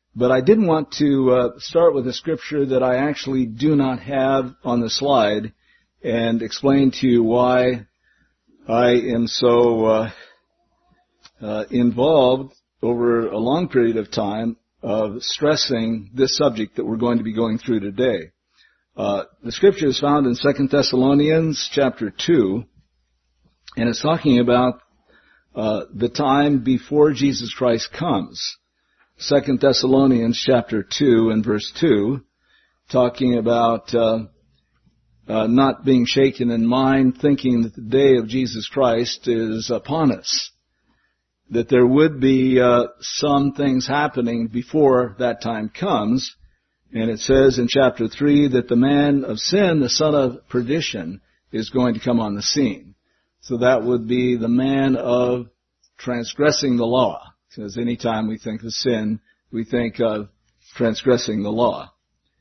But I didn't want to start with a scripture that I actually do not have on the slide and explain to you why I am so involved over a long period of time of stressing this subject that we're going to be going through today. The scripture is found in 2 Thessalonians chapter 2, and it's talking about the time before Jesus Christ comes. 2 Thessalonians chapter 2 and verse 2, talking about not being shaken in mind, thinking that the day of Jesus Christ is upon us, that there would be some things happening before that time comes. And it says in chapter 3 that the man of sin, the son of perdition, is going to come on the scene. So that would be the man of transgressing the law. Because any time we think of sin, we think of transgressing the law.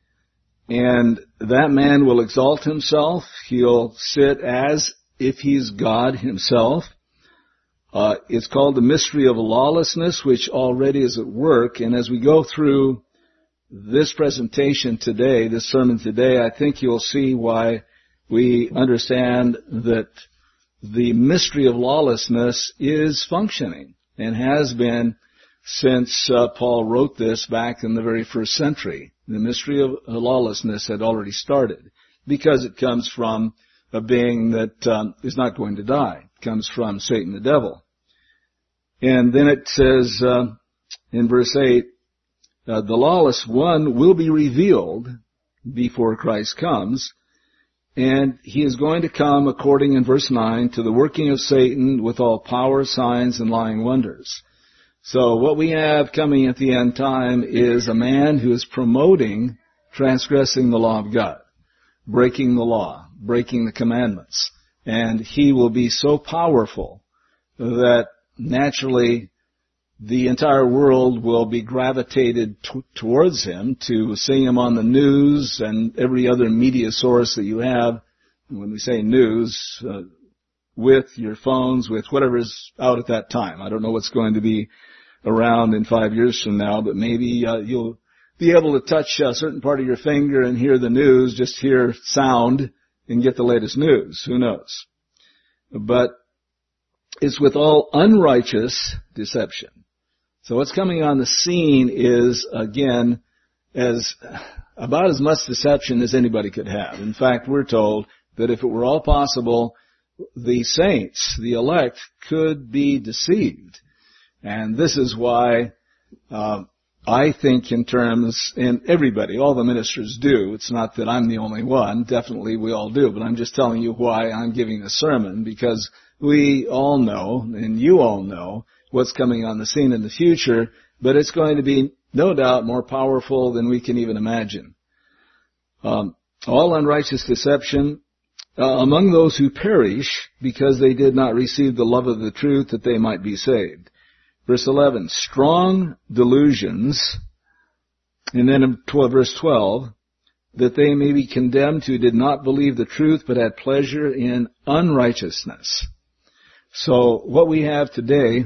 And that man will exalt himself. He'll sit as if he's God himself. It's called the mystery of lawlessness, which already is at work. And as we go through this presentation today, this sermon today, I think you'll see why we understand that the mystery of lawlessness is functioning and has been since Paul wrote this back in the very first century. The mystery of lawlessness had already started because it comes from a being that is not going to die. It comes from Satan the devil. And then it says in verse 8, the lawless one will be revealed before Christ comes, and he is going to come according in verse 9 to the working of Satan with all power, signs, and lying wonders. So what we have coming at the end time is a man who is promoting transgressing the law of God, breaking the law, breaking the commandments. And he will be so powerful that naturally the entire world will be gravitated towards him to seeing him on the news and every other media source that you have. When we say news, with your phones, with whatever's out at that time. I don't know what's going to be around in 5 years from now, but maybe you'll be able to touch a certain part of your finger and hear the news, just hear sound and get the latest news. Who knows? But it's with all unrighteous deception. So what's coming on the scene is, again, about as much deception as anybody could have. In fact, we're told that if it were all possible, the saints, the elect, could be deceived. And this is why I think in terms, and everybody, all the ministers do. It's not that I'm the only one. Definitely we all do. But I'm just telling you why I'm giving the sermon, because we all know, and you all know, what's coming on the scene in the future, but it's going to be, no doubt, more powerful than we can even imagine. All unrighteous deception among those who perish because they did not receive the love of the truth that they might be saved. Verse 11, strong delusions, and then in verse 12, that they may be condemned who did not believe the truth but had pleasure in unrighteousness. So what we have today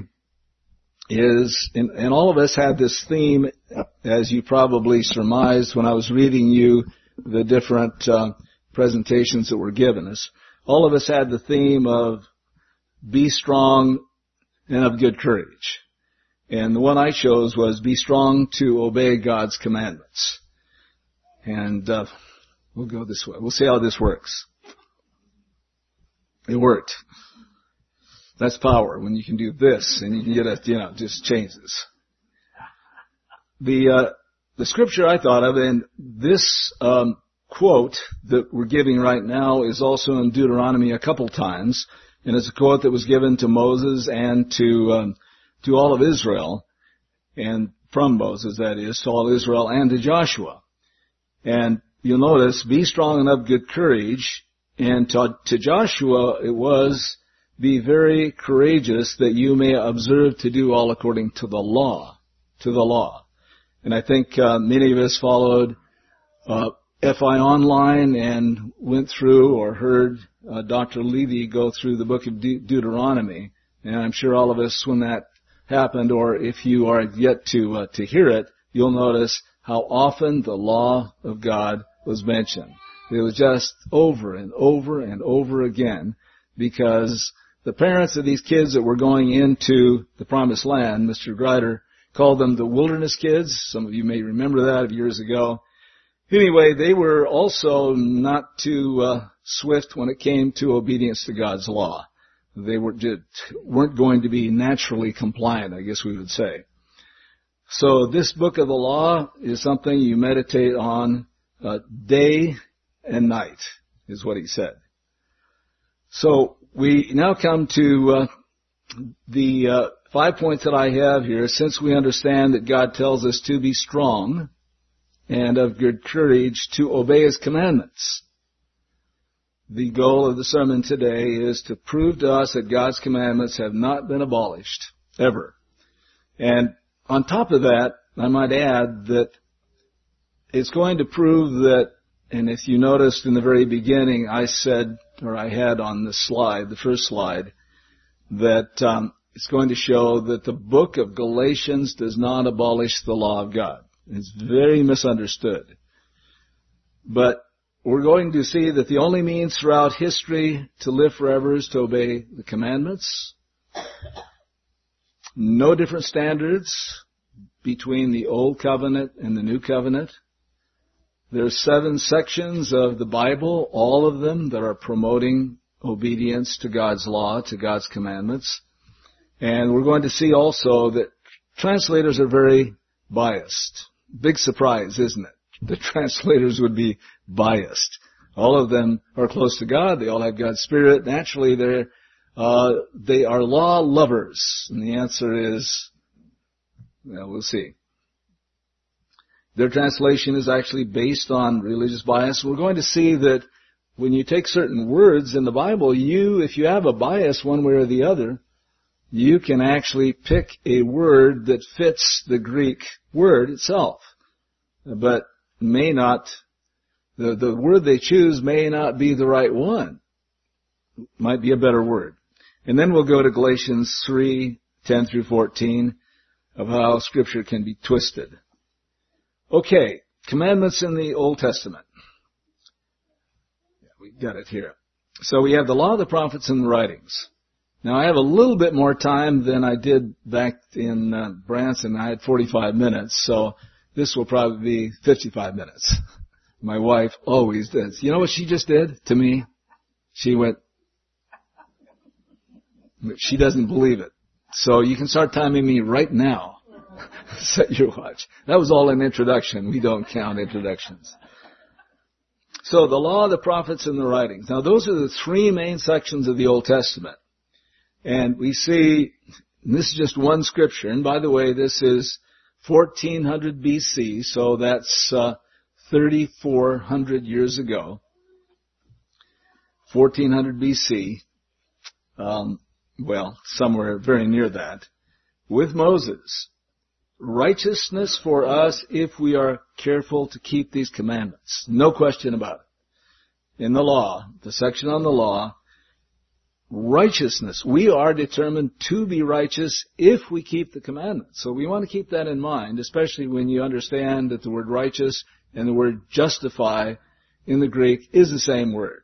is, and all of us had this theme, as you probably surmised when I was reading you the different presentations that were given us. All of us had the theme of be strong and of good courage. And the one I chose was be strong to obey God's commandments. And we'll go this way. We'll see how this works. It worked. That's power, when you can do this and you can get it, just changes. The scripture I thought of, and this quote that we're giving right now is also in Deuteronomy a couple times, and it's a quote that was given to Moses and to all of Israel, and from Moses, that is, to all of Israel and to Joshua. And you'll notice, be strong and of good courage, and to Joshua it was, be very courageous that you may observe to do all according to the law. To the law. And I think many of us followed FI Online and went through or heard Dr. Levy go through the book of Deuteronomy. And I'm sure all of us, when that happened, or if you are yet to hear it, you'll notice how often the law of God was mentioned. It was just over and over and over again, because the parents of these kids that were going into the Promised Land, Mr. Grider called them the wilderness kids. Some of you may remember that of years ago. Anyway, they were also not too swift when it came to obedience to God's law. They weren't going to be naturally compliant, I guess we would say. So this book of the law is something you meditate on day and night, is what he said. So we now come to the 5 points that I have here. Since we understand that God tells us to be strong and of good courage to obey His commandments, the goal of the sermon today is to prove to us that God's commandments have not been abolished, ever. And on top of that, I might add that it's going to prove that, and if you noticed in the very beginning, I said, or I had on the slide, the first slide, that it's going to show that the book of Galatians does not abolish the law of God. It's very misunderstood. But we're going to see that the only means throughout history to live forever is to obey the commandments. No different standards between the Old Covenant and the New Covenant. There's 7 sections of the Bible, all of them that are promoting obedience to God's law, to God's commandments. And we're going to see also that translators are very biased. Big surprise, isn't it? The translators would be biased. All of them are close to God. They all have God's Spirit. Naturally, they are law lovers. And the answer is, well, we'll see. Their translation is actually based on religious bias. We're going to see that when you take certain words in the Bible, if you have a bias one way or the other, you can actually pick a word that fits the Greek word itself. But may not, the word they choose may not be the right one. Might be a better word. And then we'll go to Galatians 3:10 through 14 of how Scripture can be twisted. Okay, commandments in the Old Testament. Yeah, we've got it here. So we have the law, the prophets, and the writings. Now I have a little bit more time than I did back in Branson. I had 45 minutes, so this will probably be 55 minutes. My wife always does. You know what she just did to me? She went, she doesn't believe it. So you can start timing me right now. Set your watch. That was all an introduction. We don't count introductions. So the law, the prophets, and the writings. Now those are the 3 main sections of the Old Testament. And we see, and this is just one scripture, and by the way, this is 1400 BC, so that's 3,400 years ago. 1400 BC, well, somewhere very near that, with Moses. Righteousness for us if we are careful to keep these commandments. No question about it. In the law, the section on the law, righteousness. We are determined to be righteous if we keep the commandments. So we want to keep that in mind, especially when you understand that the word righteous and the word justify in the Greek is the same word.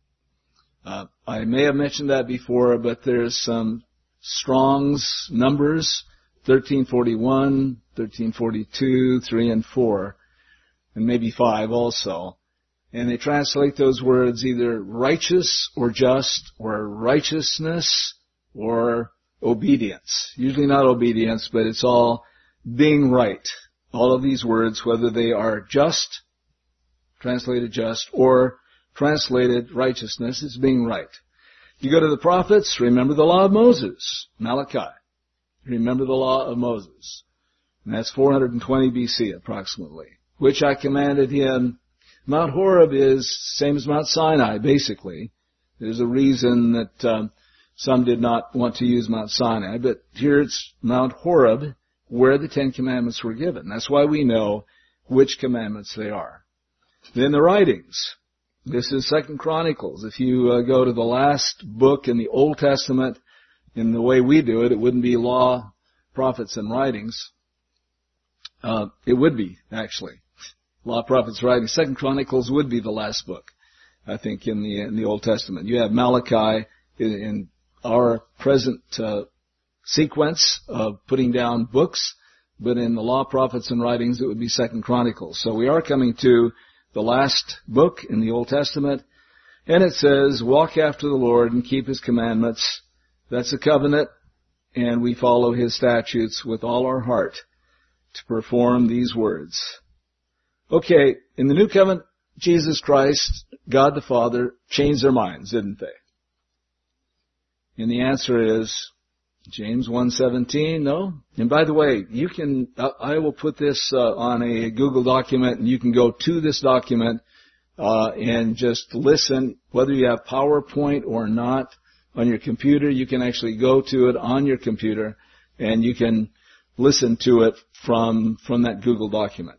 I may have mentioned that before, but there's some Strong's numbers, 1341, 1342, 3 and 4, and maybe 5 also. And they translate those words either righteous or just, or righteousness or obedience. Usually not obedience, but it's all being right. All of these words, whether they are just, translated just, or translated righteousness, it's being right. You go to the prophets, remember the law of Moses, Malachi. Remember the law of Moses. And that's 420 BC approximately, which I commanded him. Mount Horeb is same as Mount Sinai, basically. There's a reason that some did not want to use Mount Sinai, but here it's Mount Horeb where the 10 Commandments were given. That's why we know which commandments they are. Then the writings. This is 2 Chronicles. If you go to the last book in the Old Testament, in the way we do it, it wouldn't be law, prophets, and writings. It would be, actually. Law, Prophets, Writings. 2 Chronicles would be the last book, I think, in the Old Testament. You have Malachi in our present sequence of putting down books, but in the Law, Prophets, and Writings, it would be 2 Chronicles. So we are coming to the last book in the Old Testament, and it says, walk after the Lord and keep His commandments. That's a covenant, and we follow His statutes with all our heart to perform these words. Okay, in the New Covenant, Jesus Christ, God the Father, changed their minds, didn't they? And the answer is James 1:17, no? And by the way, you can, I will put this on a Google document, and you can go to this document and just listen, whether you have PowerPoint or not on your computer. You can actually go to it on your computer, and you can listen to it from that Google document.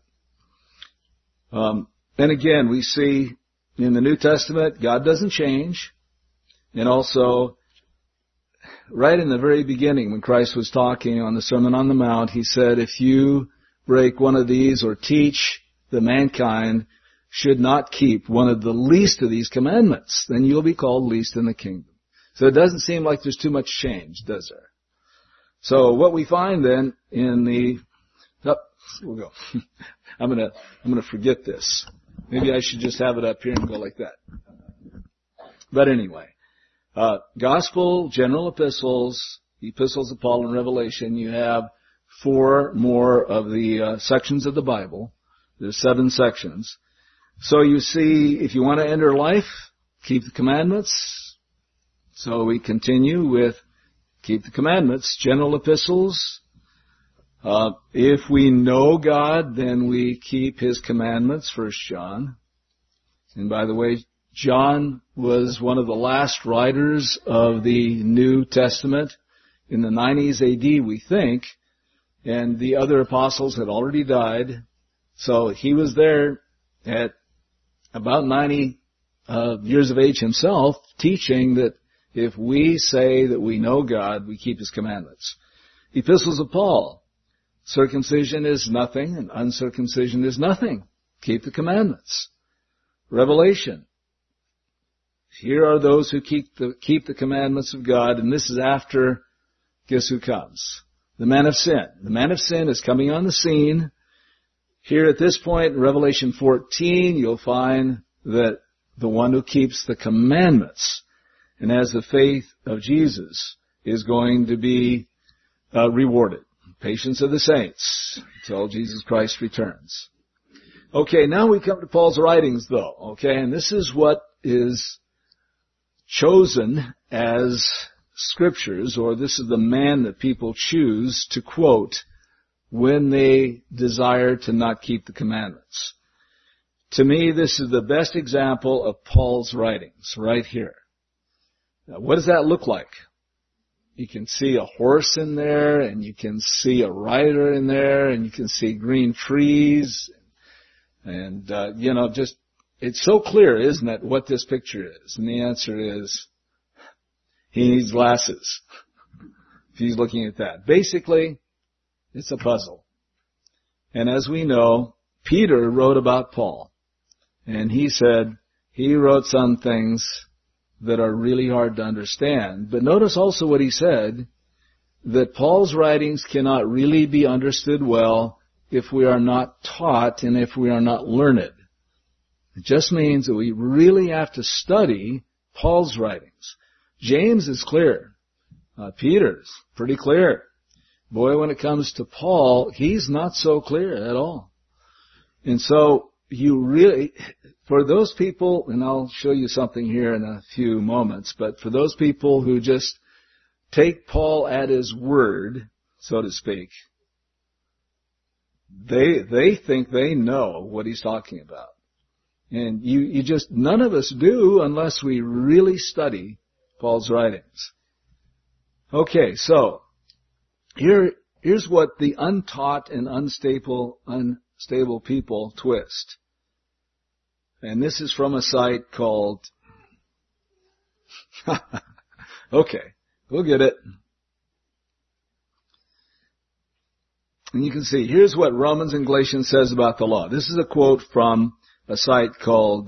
And again, we see in the New Testament, God doesn't change. And also, right in the very beginning, when Christ was talking on the Sermon on the Mount, He said, if you break one of these or teach that mankind should not keep one of the least of these commandments, then you'll be called least in the kingdom. So it doesn't seem like there's too much change, does there? So what we find then in the, we'll go. I'm gonna forget this. Maybe I should just have it up here and go like that. But anyway, Gospel, general epistles, epistles of Paul and Revelation, you have 4 more of the sections of the Bible. There's 7 sections. So you see, if you want to enter life, keep the commandments. So we continue with keep the commandments, general epistles. If we know God, then we keep His commandments, 1 John. And by the way, John was one of the last writers of the New Testament in the 90s AD, we think, and the other apostles had already died. So he was there at about 90 years of age himself, teaching that if we say that we know God, we keep His commandments. Epistles of Paul. Circumcision is nothing and uncircumcision is nothing. Keep the commandments. Revelation. Here are those who keep the commandments of God, and this is after, guess who comes? The man of sin. The man of sin is coming on the scene. Here at this point in Revelation 14, you'll find that the one who keeps the commandments and has the faith of Jesus is going to be rewarded. Patience of the saints until Jesus Christ returns. Okay, now we come to Paul's writings though, okay, and this is what is chosen as scriptures, or this is the man that people choose to quote when they desire to not keep the commandments. To me, this is the best example of Paul's writings, right here. Now, what does that look like? You can see a horse in there, and you can see a rider in there, and you can see green trees, and just, it's so clear, isn't it, what this picture is? And the answer is, he needs glasses, if he's looking at that. Basically, it's a puzzle. And as we know, Peter wrote about Paul, and he said he wrote some things that are really hard to understand. But notice also what he said, that Paul's writings cannot really be understood well if we are not taught and if we are not learned. It just means that we really have to study Paul's writings. James is clear. Peter's pretty clear. Boy, when it comes to Paul, he's not so clear at all. And so you really, for those people, and I'll show you something here in a few moments, but for those people who just take Paul at his word, so to speak, they think they know what he's talking about. And you just, none of us do unless we really study Paul's writings. Okay, so here's what the untaught and unstable people twist. And this is from a site called, okay, we'll get it. And you can see, here's what Romans and Galatians says about the law. This is a quote from a site called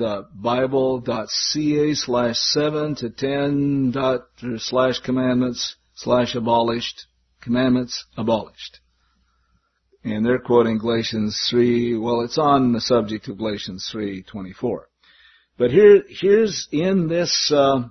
bible.ca/7-10./commandments/abolished. Commandments abolished. And they're quoting Galatians 3. Well, it's on the subject of Galatians 3:24. But here's in this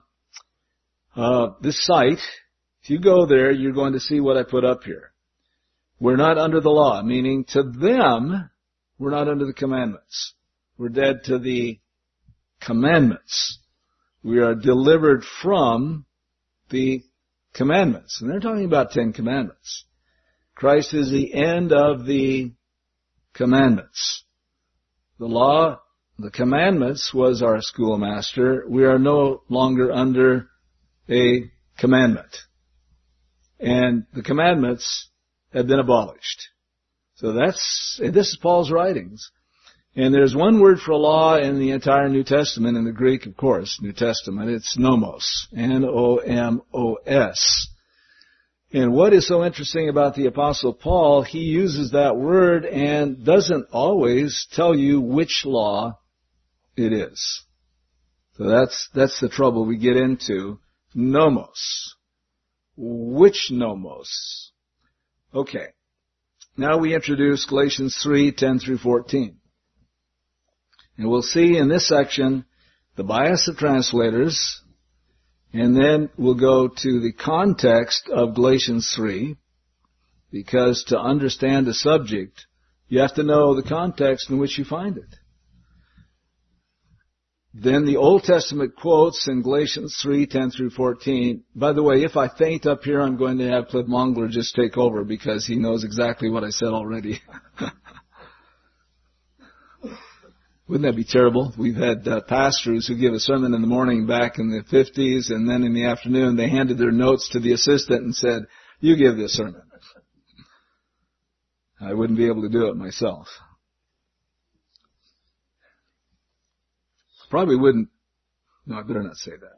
this site. If you go there, you're going to see what I put up here. We're not under the law, meaning to them, we're not under the commandments. We're dead to the commandments. We are delivered from the commandments. And they're talking about 10 commandments. Christ is the end of the commandments. The law, the commandments was our schoolmaster. We are no longer under a commandment. And the commandments have been abolished. So this is Paul's writings. And there's one word for law in the entire New Testament, in the Greek, of course, New Testament. It's nomos. N-O-M-O-S. And what is so interesting about the Apostle Paul, he uses that word and doesn't always tell you which law it is. So that's the trouble we get into. Nomos. Which nomos? Okay. Now we introduce Galatians 3:10-14. And we'll see in this section the bias of translators, and then we'll go to the context of Galatians 3, because to understand the subject, you have to know the context in which you find it. Then the Old Testament quotes in Galatians 3:10-14. By the way, if I faint up here, I'm going to have Cliff Mongler just take over because he knows exactly what I said already. Wouldn't that be terrible? We've had pastors who give a sermon in the morning back in the 50s, and then in the afternoon they handed their notes to the assistant and said, "You give this sermon." I wouldn't be able to do it myself. Probably wouldn't. No, I better not say that.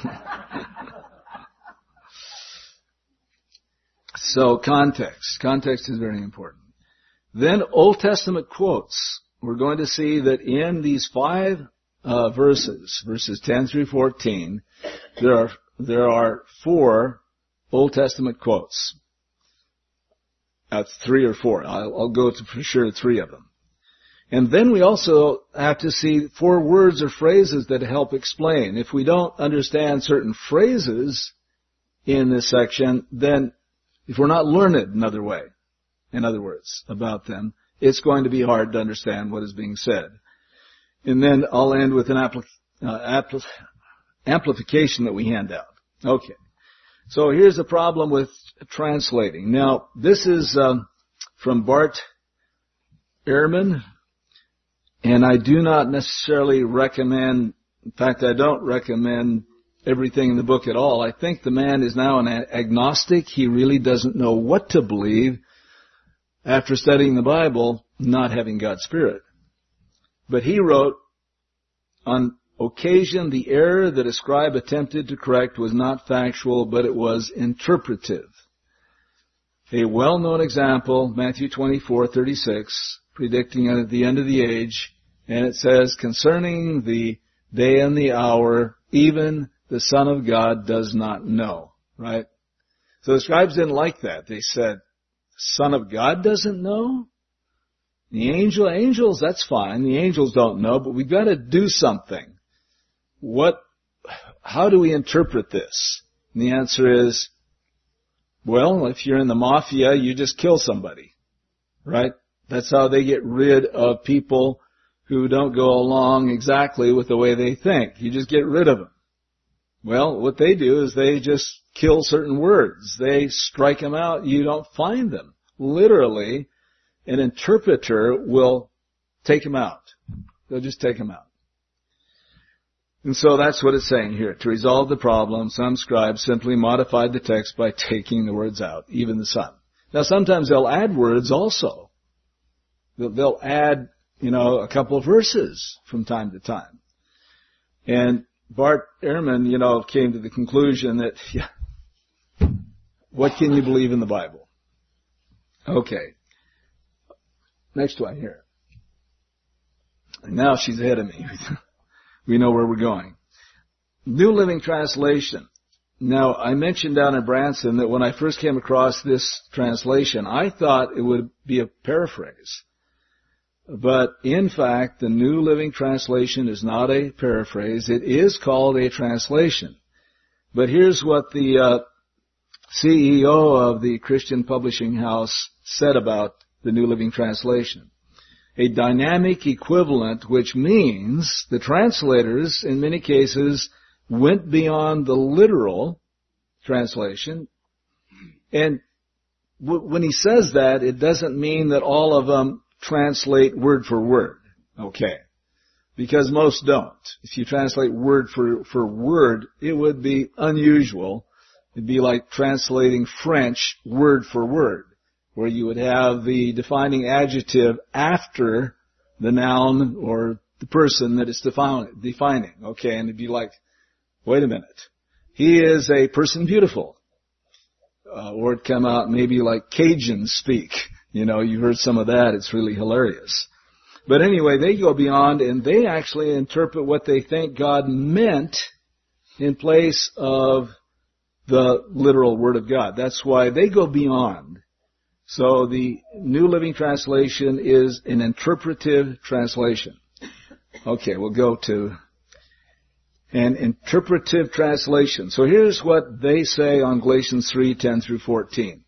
So context. Context is very important. Then Old Testament quotes. We're going to see that in these 5 verses 10-14, there are 4 Old Testament quotes. That's 3 or 4. I'll go to for sure 3 of them. And then we also have to see 4 words or phrases that help explain. If we don't understand certain phrases in this section, then if we're not learned in other words, about them, it's going to be hard to understand what is being said. And then I'll end with an amplification that we hand out. Okay. So here's the problem with translating. Now, this is from Bart Ehrman, and I do not necessarily recommend, in fact, I don't recommend everything in the book at all. I think the man is now an agnostic. He really doesn't know what to believe after studying the Bible, not having God's Spirit. But he wrote, on occasion, the error that a scribe attempted to correct was not factual, but it was interpretive. A well-known example, Matthew 24:36, predicting at the end of the age, and it says, concerning the day and the hour, even the Son of God does not know. Right? So the scribes didn't like that. They said, Son of God doesn't know? The angels, that's fine. The angels don't know, but we've got to do something. How do we interpret this? And the answer is, well, if you're in the mafia, you just kill somebody. Right? That's how they get rid of people who don't go along exactly with the way they think. You just get rid of them. Well, what they do is they just kill certain words. They strike them out. You don't find them. Literally, an interpreter will take them out. They'll just take them out. And so that's what it's saying here. To resolve the problem, some scribes simply modified the text by taking the words out, even the Son. Now sometimes they'll add words also. They'll add, a couple of verses from time to time. And Bart Ehrman, came to the conclusion that, what can you believe in the Bible? Okay. Next one here. And now she's ahead of me. We know where we're going. New Living Translation. Now, I mentioned down in Branson that when I first came across this translation, I thought it would be a paraphrase. But in fact, the New Living Translation is not a paraphrase. It is called a translation. But here's what the CEO of the Christian Publishing House said about the New Living Translation. A dynamic equivalent, which means the translators, in many cases, went beyond the literal translation. And when he says that, it doesn't mean that all of them translate word for word. Okay. Because most don't. If you translate word for word, it would be unusual. It'd be like translating French word for word, where you would have the defining adjective after the noun or the person that it's defining. Okay, and it'd be like, wait a minute. He is a person beautiful. Or it'd come out maybe like Cajun speak. You know, you heard some of that. It's really hilarious. But anyway, they go beyond and they actually interpret what they think God meant in place of the literal Word of God. That's why they go beyond. So the New Living Translation is an interpretive translation. Okay, we'll go to an interpretive translation. So here's what they say on Galatians 3:10 through 14.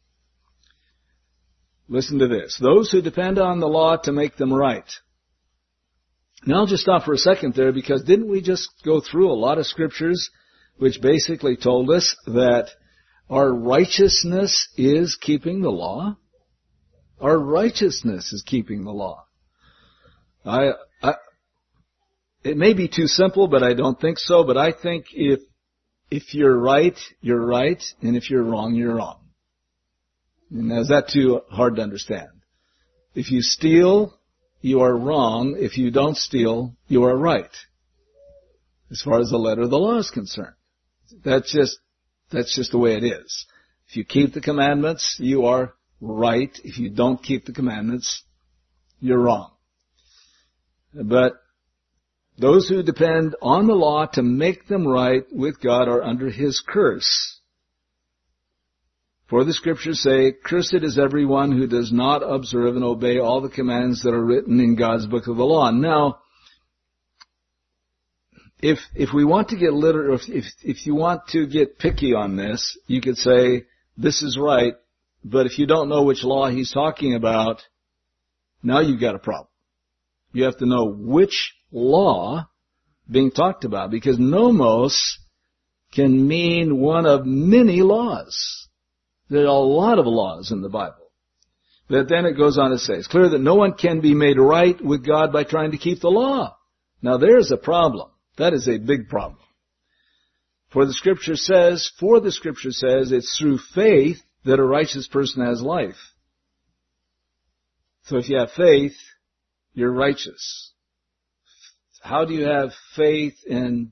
Listen to this. Those who depend on the law to make them right. Now I'll just stop for a second there, because didn't we just go through a lot of scriptures which basically told us that our righteousness is keeping the law? Our righteousness is keeping the law. It may be too simple, but I don't think so. But I think if you're right, you're right. And if you're wrong, you're wrong. And is that too hard to understand? If you steal, you are wrong. If you don't steal, you are right. As far as the letter of the law is concerned. That's just the way it is. If you keep the commandments, you are right. If you don't keep the commandments, you're wrong. But those who depend on the law to make them right with God are under His curse. For the Scriptures say, "Cursed is everyone who does not observe and obey all the commands that are written in God's book of the law." Now, if we want to get if you want to get picky on this, you could say, this is right, but if you don't know which law he's talking about, now you've got a problem. You have to know which law being talked about, because nomos can mean one of many laws. There are a lot of laws in the Bible. But then it goes on to say, it's clear that no one can be made right with God by trying to keep the law. Now there's a problem. That is a big problem. For the Scripture says, it's through faith that a righteous person has life. So if you have faith, you're righteous. How do you have faith in...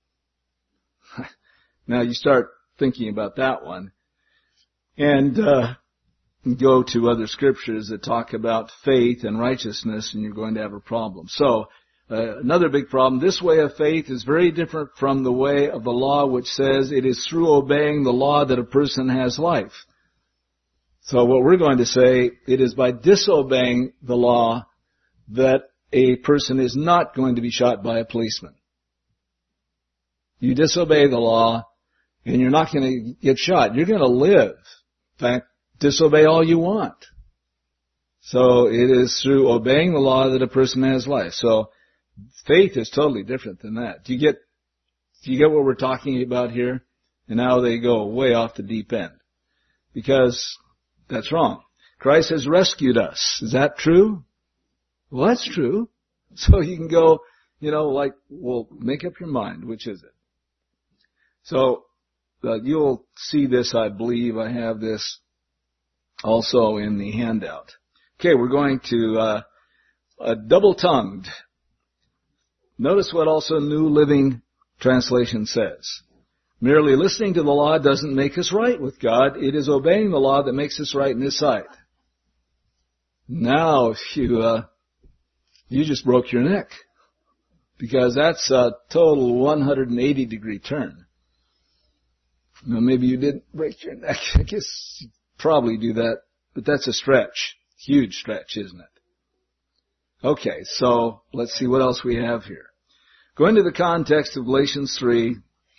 Now you start thinking about that one. And go to other scriptures that talk about faith and righteousness, and you're going to have a problem. So, another big problem. This way of faith is very different from the way of the law, which says it is through obeying the law that a person has life. So what we're going to say, it is by disobeying the law that a person is not going to be shot by a policeman. You disobey the law, and you're not going to get shot. You're going to live. In fact, disobey all you want. So it is through obeying the law that a person has life. So faith is totally different than that. Do you get what we're talking about here? And now they go way off the deep end. Because that's wrong. Christ has rescued us. Is that true? Well, that's true. So you can go, well, make up your mind. Which is it? So you'll see this, I believe. I have this also in the handout. Okay, we're going to double-tongued. Notice what also New Living Translation says. Merely listening to the law doesn't make us right with God. It is obeying the law that makes us right in His sight. Now you just broke your neck, because that's a total 180-degree turn. Now, maybe you didn't break your neck. I guess you probably do that, but that's a stretch. Huge stretch, isn't it? Okay, so let's see what else we have here. Going to the context of Galatians 3,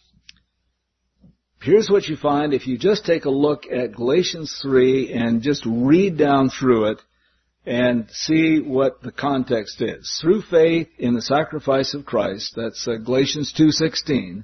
here's what you find if you just take a look at Galatians 3 and just read down through it and see what the context is. Through faith in the sacrifice of Christ, that's Galatians 2:16,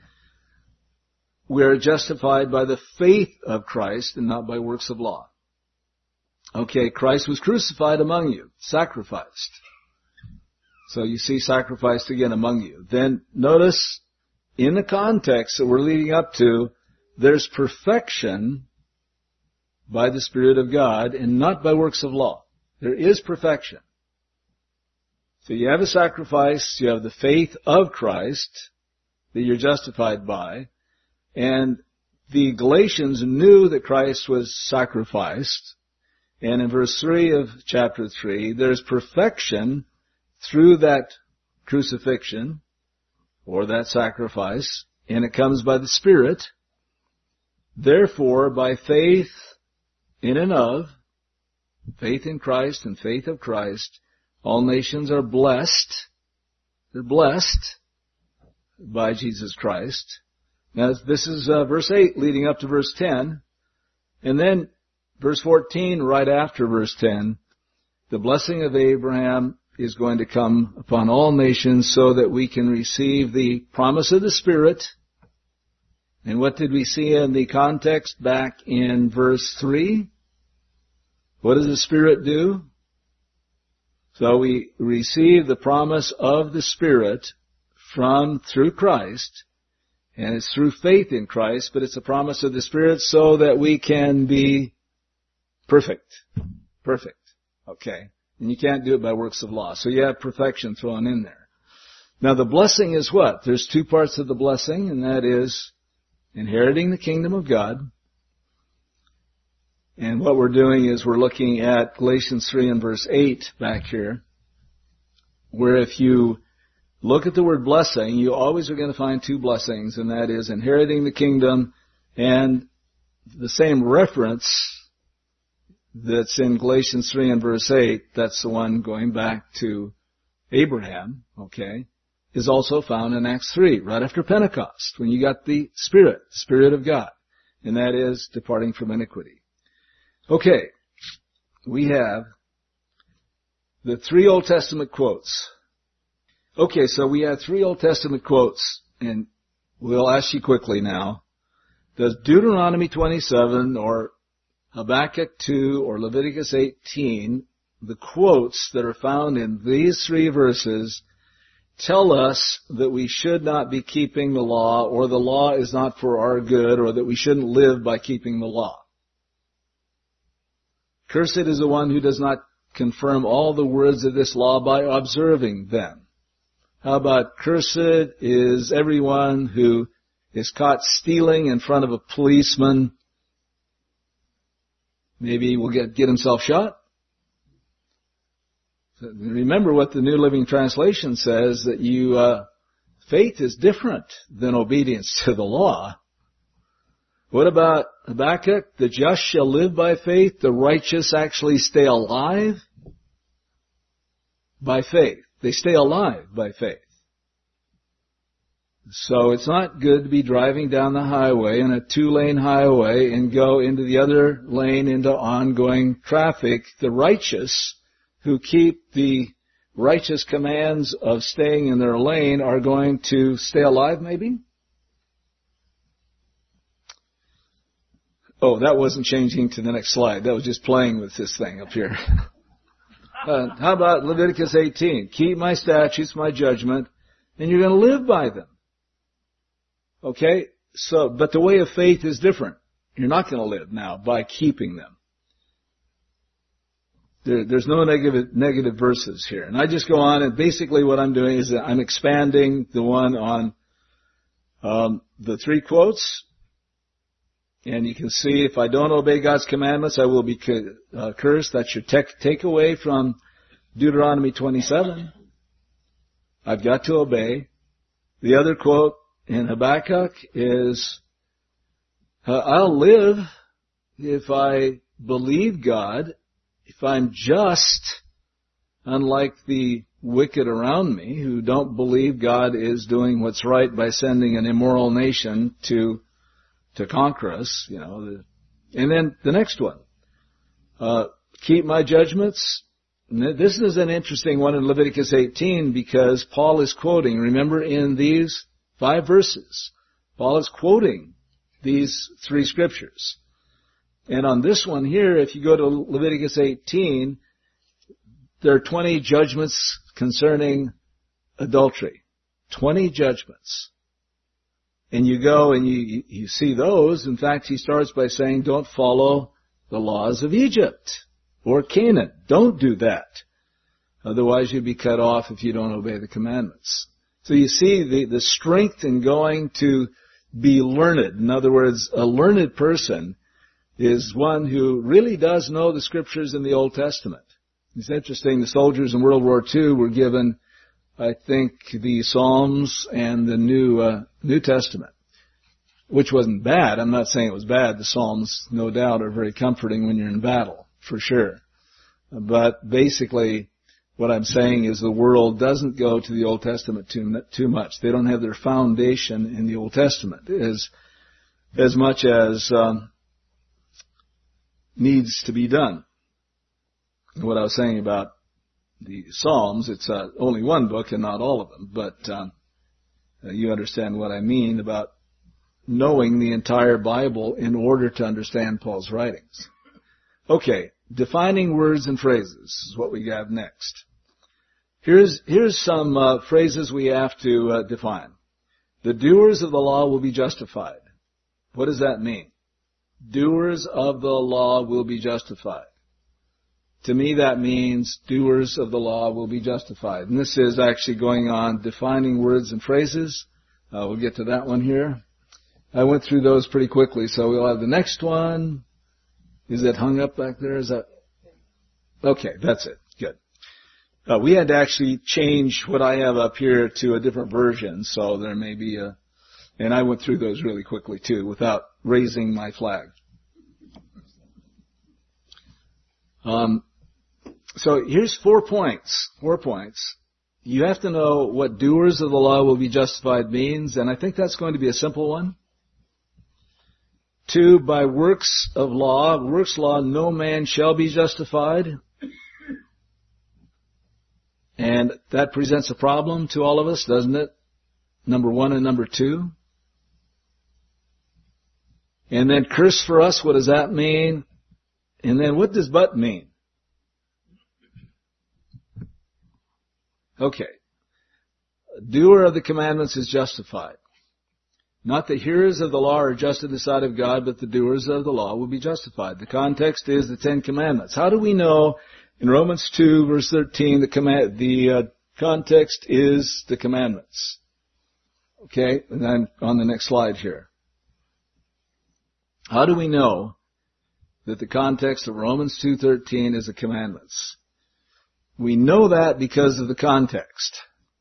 we are justified by the faith of Christ and not by works of law. Okay, Christ was crucified among you, sacrificed. So you see sacrificed again among you. Then notice in the context that we're leading up to, there's perfection by the Spirit of God and not by works of law. There is perfection. So you have a sacrifice, you have the faith of Christ that you're justified by, and the Galatians knew that Christ was sacrificed, and in verse 3 of chapter 3, there's perfection through that crucifixion, or that sacrifice, and it comes by the Spirit. Therefore, by faith in and of, faith in Christ and faith of Christ, all nations are blessed. They're blessed by Jesus Christ. Now, this is verse 8 leading up to verse 10. And then verse 14 right after verse 10, the blessing of Abraham is going to come upon all nations so that we can receive the promise of the Spirit. And what did we see in the context back in verse 3? What does the Spirit do? So we receive the promise of the Spirit through Christ, and it's through faith in Christ, but it's a promise of the Spirit so that we can be perfect. Perfect. Okay. And you can't do it by works of law. So you have perfection thrown in there. Now the blessing is what? There's two parts of the blessing, and that is inheriting the kingdom of God. And what we're doing is we're looking at Galatians 3 and verse 8 back here, where if you look at the word blessing, you always are going to find two blessings, and that is inheriting the kingdom and the same reference that's in Galatians 3 and verse 8, that's the one going back to Abraham, okay, is also found in Acts 3, right after Pentecost, when you got the Spirit of God, and that is departing from iniquity. Okay, we have the three Old Testament quotes. Okay, so we have three Old Testament quotes, and we'll ask you quickly now. Does Deuteronomy 27 or Habakkuk 2 or Leviticus 18, the quotes that are found in these three verses, tell us that we should not be keeping the law, or the law is not for our good, or that we shouldn't live by keeping the law? Cursed is the one who does not confirm all the words of this law by observing them. How about cursed is everyone who is caught stealing in front of a policeman? Maybe he will get himself shot. So remember what the New Living Translation says, that faith is different than obedience to the law. What about Habakkuk? The just shall live by faith. The righteous actually stay alive by faith. They stay alive by faith. So it's not good to be driving down the highway in a 2-lane highway and go into the other lane into ongoing traffic. The righteous who keep the righteous commands of staying in their lane are going to stay alive, maybe? Oh, that wasn't changing to the next slide. That was just playing with this thing up here. How about Leviticus 18? Keep my statutes, my judgment, and you're going to live by them. Okay? So, but the way of faith is different. You're not going to live now by keeping them. There's no negative verses here. And I just go on, and basically what I'm doing is that I'm expanding the one on the three quotes, And you can see if I don't obey God's commandments, I will be cursed. That's your takeaway from Deuteronomy 27. I've got to obey. The other quote in Habakkuk is, I'll live if I believe God, if I'm just, unlike the wicked around me who don't believe God is doing what's right by sending an immoral nation to conquer us, And then the next one, keep my judgments. This is an interesting one in Leviticus 18 because Paul is quoting, remember in these 5 verses, Paul is quoting these 3 scriptures. And on this one here, if you go to Leviticus 18, there are 20 judgments concerning adultery. 20 judgments. And you go and you see those. In fact, he starts by saying, don't follow the laws of Egypt or Canaan. Don't do that. Otherwise you'll be cut off if you don't obey the commandments. So you see the strength in going to be learned. In other words, a learned person is one who really does know the scriptures in the Old Testament. It's interesting, the soldiers in World War II were given, I think, the Psalms and the New Testament, which wasn't bad. I'm not saying it was bad. The Psalms, no doubt, are very comforting when you're in battle, for sure. But basically, what I'm saying is the world doesn't go to the Old Testament too much. They don't have their foundation in the Old Testament as much as needs to be done. What I was saying about the Psalms, it's only one book and not all of them, but you understand what I mean about knowing the entire Bible in order to understand Paul's writings. Okay, defining words and phrases is what we have next. Here's some phrases we have to define. The doers of the law will be justified. What does that mean? Doers of the law will be justified. To me, that means doers of the law will be justified. And this is actually going on defining words and phrases. We'll get to that one here. I went through those pretty quickly, so we'll have the next one. Is it hung up back there? Is that? Okay, that's it. Good. We had to actually change what I have up here to a different version, so there may be and I went through those really quickly too, without raising my flag. So here's 4 points. 4 points. You have to know what doers of the law will be justified means, and I think that's going to be a simple one. 2, by works law, no man shall be justified. And that presents a problem to all of us, doesn't it? Number 1 and number 2. And then curse for us, what does that mean? And then what does but mean? Okay. Doer of the commandments is justified. Not the hearers of the law are just in the sight of God, but the doers of the law will be justified. The context is the 10 Commandments. How do we know in Romans 2 verse 13 the context is the commandments? Okay, and then on the next slide here. How do we know that the context of Romans 2:13 is the commandments? We know that because of the context.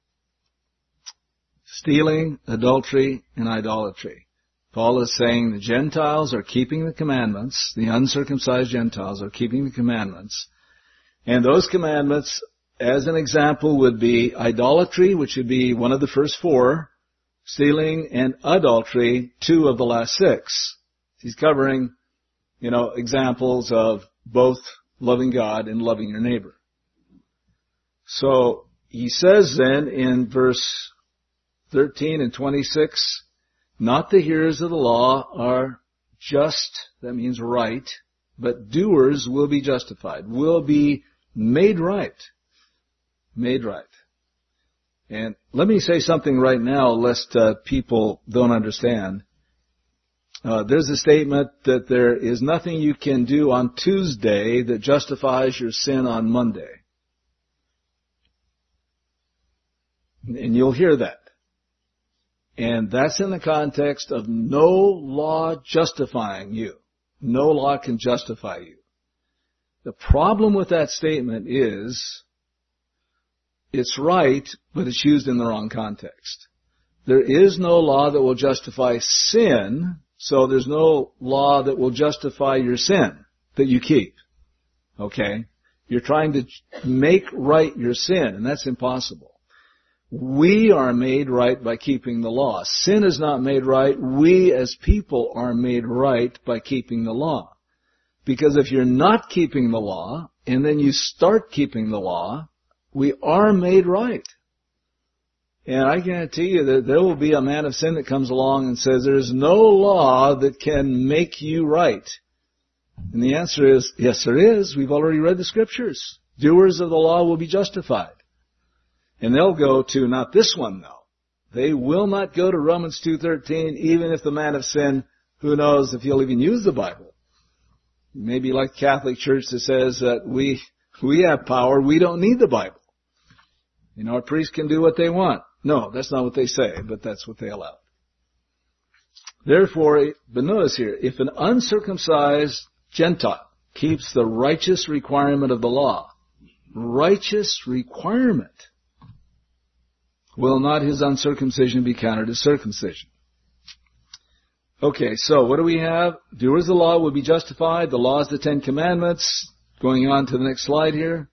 Stealing, adultery, and idolatry. Paul is saying the Gentiles are keeping the commandments, the uncircumcised Gentiles are keeping the commandments, and those commandments, as an example, would be idolatry, which would be one of the first 4, stealing, and adultery, 2 of the last 6. He's covering, examples of both loving God and loving your neighbor. So he says then in verse 13 and 26, not the hearers of the law are just, that means right, but doers will be justified, will be made right. Made right. And let me say something right now, lest people don't understand. There's a statement that there is nothing you can do on Tuesday that justifies your sin on Monday. And you'll hear that. And that's in the context of no law justifying you. No law can justify you. The problem with that statement is it's right, but it's used in the wrong context. There is no law that will justify sin, so there's no law that will justify your sin that you keep. Okay? You're trying to make right your sin, and that's impossible. We are made right by keeping the law. Sin is not made right. We as people are made right by keeping the law. Because if you're not keeping the law, and then you start keeping the law, we are made right. And I guarantee you that there will be a man of sin that comes along and says, there is no law that can make you right. And the answer is, yes there is. We've already read the scriptures. Doers of the law will be justified. And they'll go to, not this one though. They will not go to Romans 2:13, even if the man of sin, who knows if he'll even use the Bible. Maybe like the Catholic Church that says that we have power, we don't need the Bible. You know, our priests can do what they want. No, that's not what they say, but that's what they allow. Therefore, but notice here, if an uncircumcised Gentile keeps the righteous requirement of the law, righteous requirement, will not his uncircumcision be counted as circumcision? Okay, so what do we have? Doers of the law will be justified. The law is the Ten Commandments. Going on to the next slide here.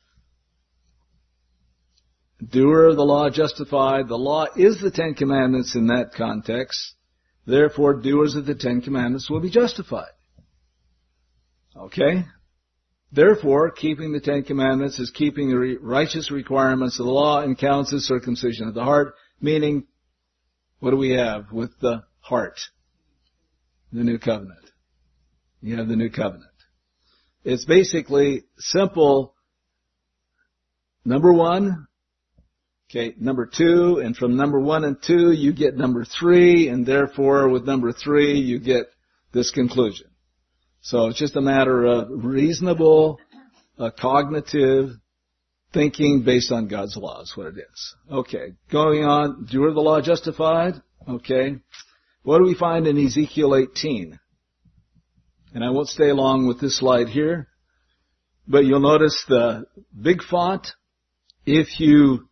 Doer of the law justified. The law is the Ten Commandments in that context. Therefore, doers of the Ten Commandments will be justified. Okay? Therefore, keeping the Ten Commandments is keeping the righteous requirements of the law and counts as circumcision of the heart, meaning, what do we have with the heart? The new covenant. You have the new covenant. It's basically simple. Number 1, okay, number 2, and from number 1 and 2 you get number 3, and therefore with number 3 you get this conclusion. So it's just a matter of reasonable, cognitive thinking based on God's law is what it is. Okay, going on, doer of the law justified. Okay, what do we find in Ezekiel 18? And I won't stay long with this slide here, but you'll notice the big font. If you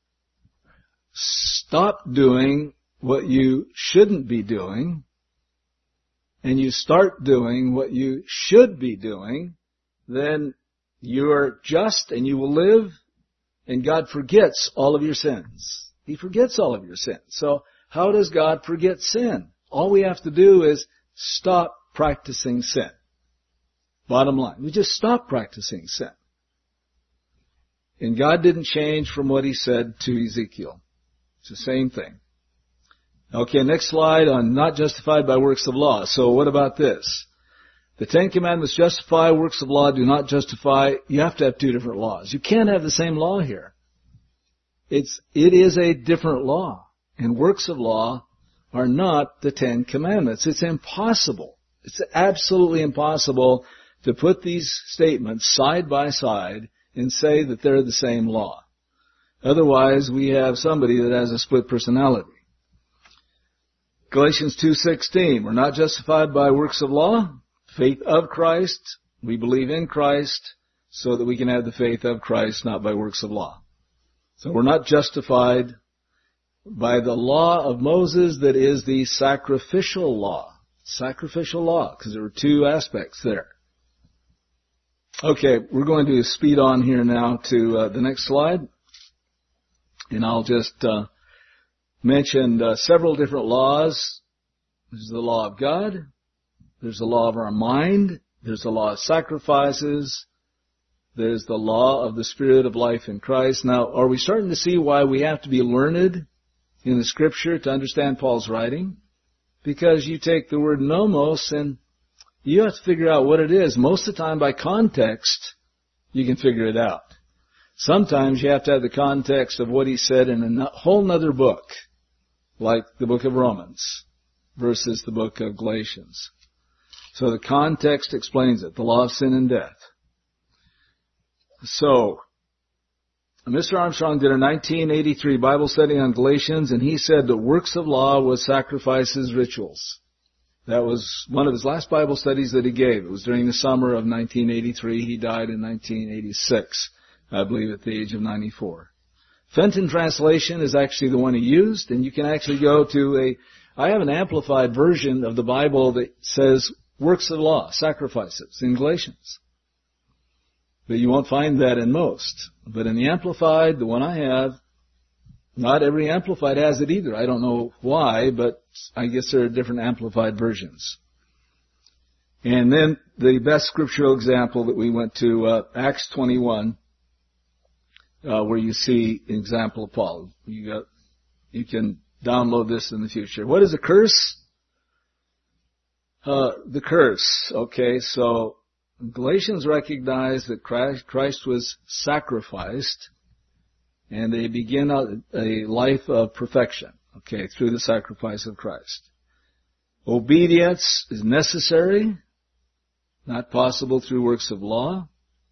stop doing what you shouldn't be doing, and you start doing what you should be doing, then you're just and you will live, and God forgets all of your sins. He forgets all of your sins. So how does God forget sin? All we have to do is stop practicing sin. Bottom line, we just stop practicing sin. And God didn't change from what He said to Ezekiel. It's the same thing. Okay, next slide on not justified by works of law. So what about this? The Ten Commandments justify, works of law do not justify. You have to have two different laws. You can't have the same law here. It is a different law. And works of law are not the Ten Commandments. It's impossible. It's absolutely impossible to put these statements side by side and say that they're the same law. Otherwise, we have somebody that has a split personality. Galatians 2:16, we're not justified by works of law, faith of Christ. We believe in Christ so that we can have the faith of Christ, not by works of law. So we're not justified by the law of Moses that is the sacrificial law. Sacrificial law, because there are two aspects there. Okay, we're going to speed on here now to the next slide. And I'll just mention several different laws. There's the law of God. There's the law of our mind. There's the law of sacrifices. There's the law of the Spirit of life in Christ. Now, are we starting to see why we have to be learned in the Scripture to understand Paul's writing? Because you take the word nomos and you have to figure out what it is. Most of the time by context, you can figure it out. Sometimes you have to have the context of what he said in a whole other book, like the book of Romans versus the book of Galatians. So the context explains it, the law of sin and death. So, Mr. Armstrong did a 1983 Bible study on Galatians, and he said the works of law was sacrifices, rituals. That was one of his last Bible studies that he gave. It was during the summer of 1983. He died in 1986, I believe, at the age of 94. Fenton translation is actually the one he used, and you can actually go to I have an amplified version of the Bible that says works of law, sacrifices, in Galatians. But you won't find that in most. But in the Amplified, the one I have, not every Amplified has it either. I don't know why, but I guess there are different Amplified versions. And then the best scriptural example that we went to, Acts 21, where you see an example of Paul. You can download this in the future. What is a curse? The curse. Okay, so Galatians recognize that Christ was sacrificed, and they begin a life of perfection, okay, through the sacrifice of Christ. Obedience is necessary, not possible through works of law.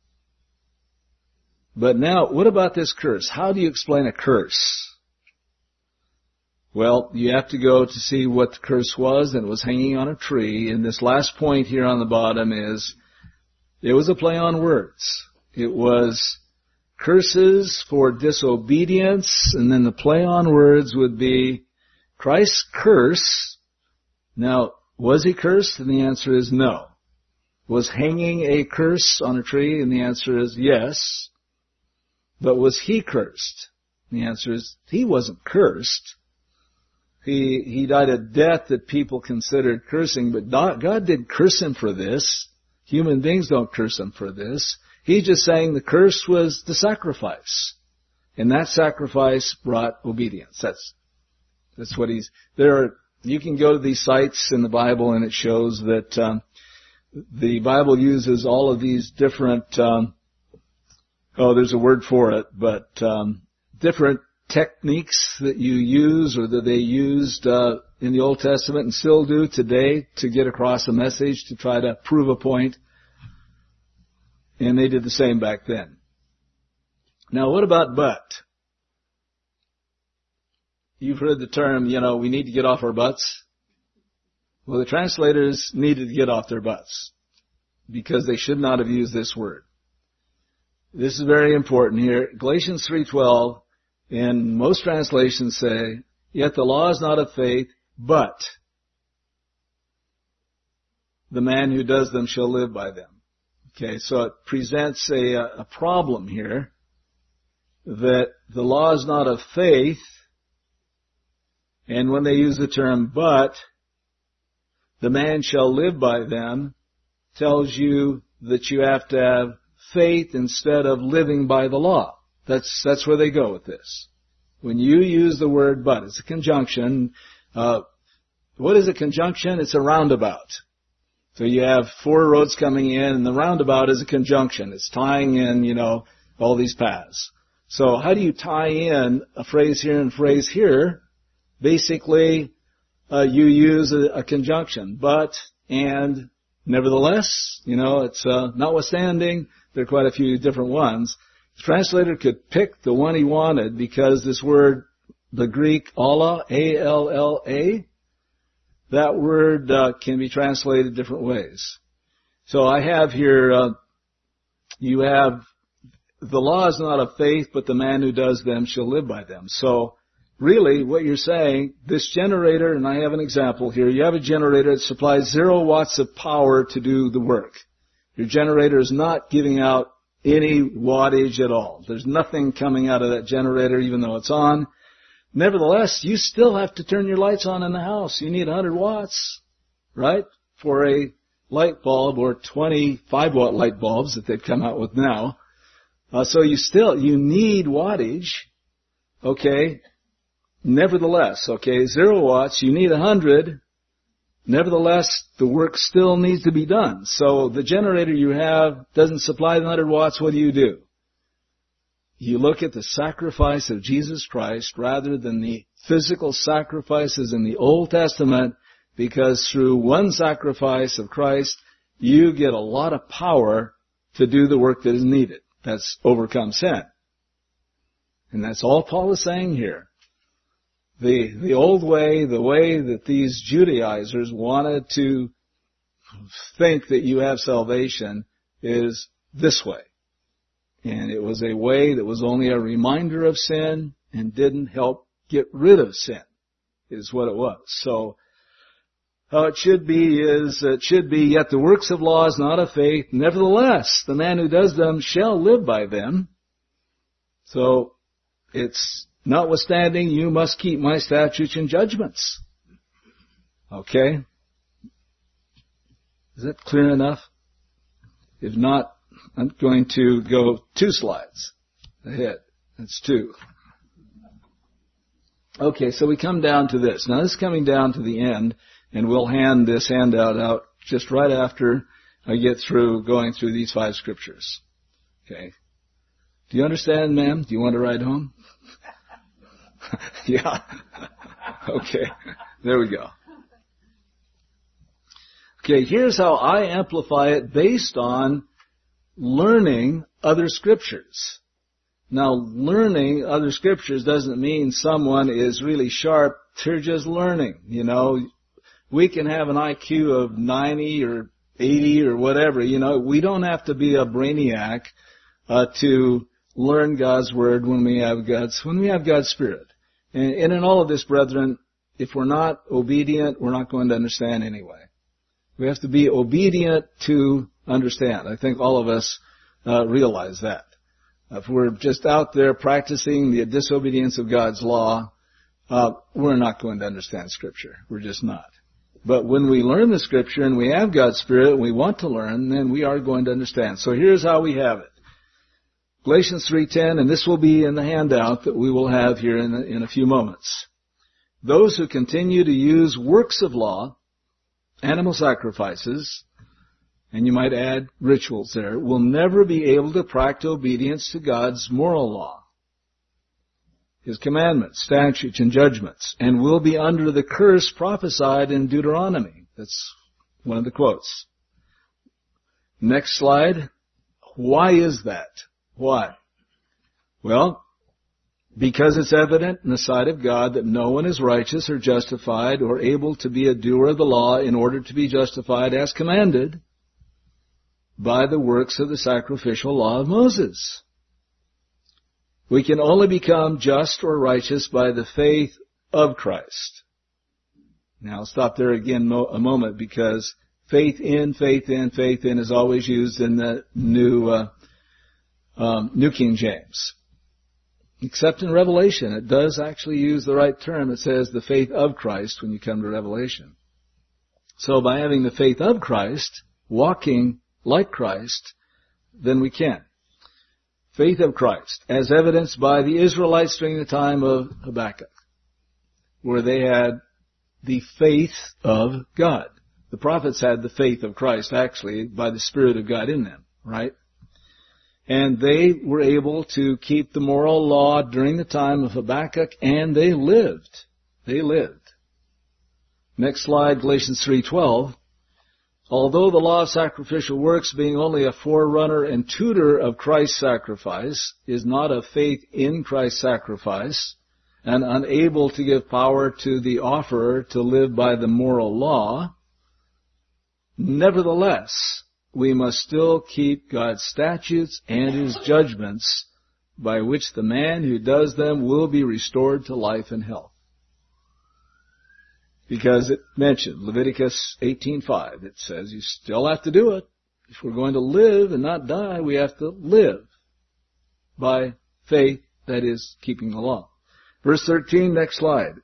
But now, what about this curse? How do you explain a curse? Well, you have to go to see what the curse was, and it was hanging on a tree. And this last point here on the bottom is, it was a play on words. It was curses for disobedience, and then the play on words would be Christ's curse. Now, was he cursed? And the answer is no. Was hanging a curse on a tree? And the answer is yes. But was he cursed? And the answer is he wasn't cursed. He died a death that people considered cursing, but God didn't curse him for this. Human beings don't curse him for this. He's just saying the curse was the sacrifice. And that sacrifice brought obedience. That's what you can go to these sites in the Bible and it shows that, the Bible uses all of these different, there's a word for it, but, different techniques that you use or that they used, in the Old Testament and still do today to get across a message, to try to prove a point. And they did the same back then. Now, what about but? You've heard the term, we need to get off our butts. Well, the translators needed to get off their butts because they should not have used this word. This is very important here. Galatians 3:12, and most translations say, yet the law is not of faith, but the man who does them shall live by them. Okay, so it presents a problem here that the law is not of faith, and when they use the term but, the man shall live by them, tells you that you have to have faith instead of living by the law. That's where they go with this. When you use the word but, it's a conjunction. What is a conjunction? It's a roundabout. So you have four roads coming in, and the roundabout is a conjunction. It's tying in, all these paths. So how do you tie in a phrase here and phrase here? Basically, you use a conjunction. But, and, nevertheless, it's notwithstanding. There are quite a few different ones. The translator could pick the one he wanted because this word, the Greek alla, A-L-L-A, that word can be translated different ways. So I have here, you have, the law is not of faith, but the man who does them shall live by them. So really what you're saying, this generator, and I have an example here, you have a generator that supplies 0 watts of power to do the work. Your generator is not giving out any wattage at all. There's nothing coming out of that generator even though it's on. Nevertheless, you still have to turn your lights on in the house. You need 100 watts, right, for a light bulb, or 25-watt light bulbs that they've come out with now. So you need wattage, okay. Nevertheless, okay, 0 watts, you need 100. Nevertheless, the work still needs to be done. So the generator you have doesn't supply the 100 watts. What do? You look at the sacrifice of Jesus Christ rather than the physical sacrifices in the Old Testament, because through one sacrifice of Christ, you get a lot of power to do the work that is needed. That's overcome sin. And that's all Paul is saying here. The old way, the way that these Judaizers wanted to think that you have salvation is this way. And it was a way that was only a reminder of sin and didn't help get rid of sin, is what it was. So, how it should be is, it should be, yet the works of law is not of faith. Nevertheless, the man who does them shall live by them. So, it's notwithstanding, you must keep my statutes and judgments. Okay? Is that clear enough? If not, I'm going to go 2 slides ahead. That's 2. Okay, so we come down to this. Now this is coming down to the end, and we'll hand this handout out just right after I get through going through these 5 scriptures. Okay. Do you understand, ma'am? Do you want to ride home? Yeah. Okay. There we go. Okay, here's how I amplify it based on learning other scriptures. Now, learning other scriptures doesn't mean someone is really sharp. They're just learning. You know, we can have an IQ of 90 or 80 or whatever. You know, we don't have to be a brainiac to learn God's Word when we have God's Spirit. And in all of this, brethren, if we're not obedient, we're not going to understand anyway. We have to be obedient to understand. I think all of us realize that. If we're just out there practicing the disobedience of God's law, we're not going to understand Scripture. We're just not. But when we learn the Scripture and we have God's Spirit and we want to learn, then we are going to understand. So here's how we have it. Galatians 3:10, and this will be in the handout that we will have here in a few moments. Those who continue to use works of law, animal sacrifices, and you might add rituals there, will never be able to practice obedience to God's moral law, His commandments, statutes, and judgments, and will be under the curse prophesied in Deuteronomy. That's one of the quotes. Next slide. Why is that? Why? Well, because it's evident in the sight of God that no one is righteous or justified or able to be a doer of the law in order to be justified as commanded by the works of the sacrificial law of Moses. We can only become just or righteous by the faith of Christ. Now I'll stop there again a moment, because faith in is always used in the New King James. Except in Revelation, it does actually use the right term. It says the faith of Christ when you come to Revelation. So by having the faith of Christ, walking like Christ, then we can. Faith of Christ, as evidenced by the Israelites during the time of Habakkuk, where they had the faith of God. The prophets had the faith of Christ, actually, by the Spirit of God in them, right? And they were able to keep the moral law during the time of Habakkuk, and they lived. They lived. Next slide, Galatians 3:12. Although the law of sacrificial works, being only a forerunner and tutor of Christ's sacrifice, is not of faith in Christ's sacrifice, and unable to give power to the offerer to live by the moral law, nevertheless, we must still keep God's statutes and His judgments, by which the man who does them will be restored to life and health. Because it mentioned, Leviticus 18:5, it says you still have to do it. If we're going to live and not die, we have to live by faith, that is, keeping the law. Verse 13, next slide.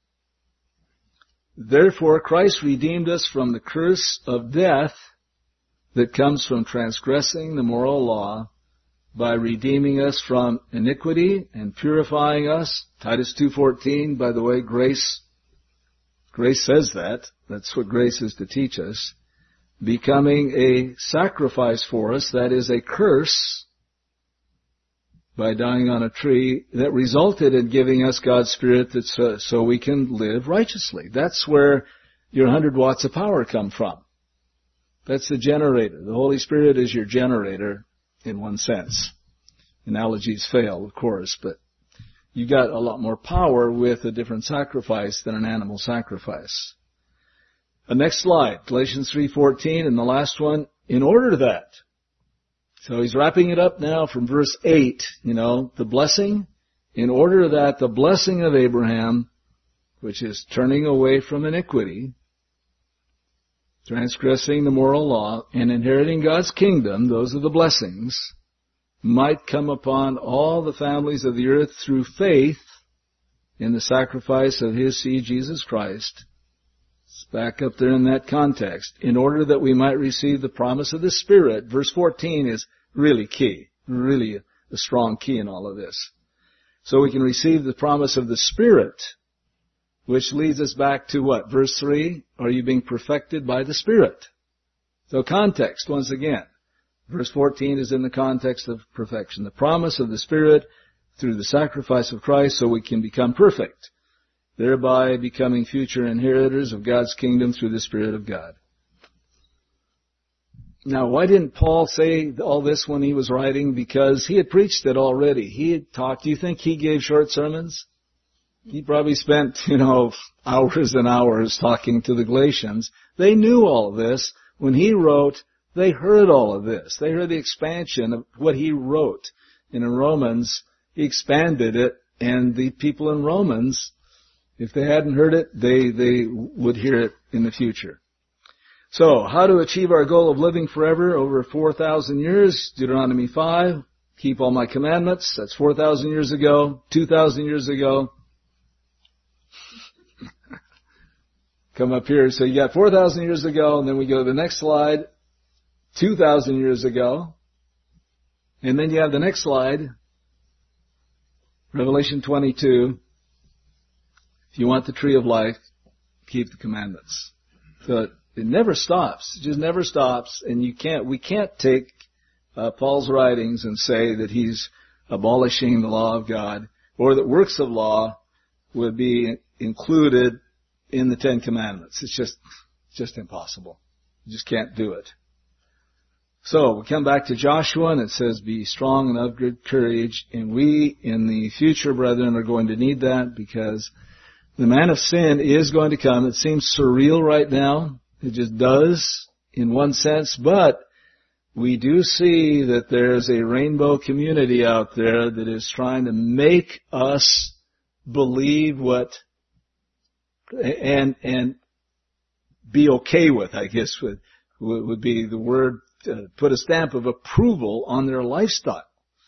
Therefore Christ redeemed us from the curse of death that comes from transgressing the moral law by redeeming us from iniquity and purifying us. Titus 2:14, by the way, grace says that. That's what grace is to teach us. Becoming a sacrifice for us, that is a curse, by dying on a tree, that resulted in giving us God's Spirit so we can live righteously. That's where your 100 watts of power come from. That's the generator. The Holy Spirit is your generator in one sense. Analogies fail, of course, but you got a lot more power with a different sacrifice than an animal sacrifice. Next slide, Galatians 3:14, and the last one, in order that. So he's wrapping it up now from verse 8, the blessing, in order that the blessing of Abraham, which is turning away from iniquity, transgressing the moral law, and inheriting God's kingdom, those are the blessings, might come upon all the families of the earth through faith in the sacrifice of His seed, Jesus Christ. It's back up there in that context. In order that we might receive the promise of the Spirit. Verse 14 is really key, really a strong key in all of this. So we can receive the promise of the Spirit, which leads us back to what? Verse 3, are you being perfected by the Spirit? So context, once again. Verse 14 is in the context of perfection. The promise of the Spirit through the sacrifice of Christ so we can become perfect, thereby becoming future inheritors of God's kingdom through the Spirit of God. Now, why didn't Paul say all this when he was writing? Because he had preached it already. He had talked. Do you think he gave short sermons? He probably spent, hours and hours talking to the Galatians. They knew all of this. When he wrote, they heard all of this. They heard the expansion of what he wrote. And in Romans, he expanded it, and the people in Romans, if they hadn't heard it, they would hear it in the future. So, how to achieve our goal of living forever over 4,000 years? Deuteronomy 5, keep all my commandments. That's 4,000 years ago, 2,000 years ago. Come up here. So you got 4,000 years ago, and then we go to the next slide, 2,000 years ago. And then you have the next slide, Revelation 22. If you want the tree of life, keep the commandments. So it never stops. It just never stops. And we can't take Paul's writings and say that he's abolishing the law of God, or that works of law would be included in the Ten Commandments. It's just impossible. You just can't do it. So we come back to Joshua, and it says, be strong and of good courage. And we, in the future, brethren, are going to need that, because the man of sin is going to come. It seems surreal right now. It just does, in one sense. But we do see that there's a rainbow community out there that is trying to make us believe what, and be okay with, I guess, would be the word, put a stamp of approval on their lifestyle.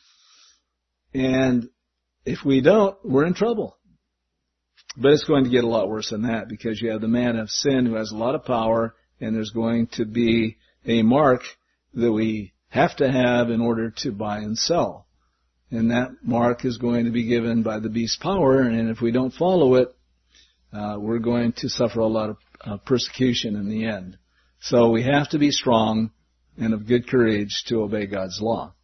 And if we don't, we're in trouble. But it's going to get a lot worse than that, because you have the man of sin who has a lot of power, and there's going to be a mark that we have to have in order to buy and sell. And that mark is going to be given by the beast's power, and if we don't follow it, we're going to suffer a lot of persecution in the end. So we have to be strong and of good courage to obey God's law.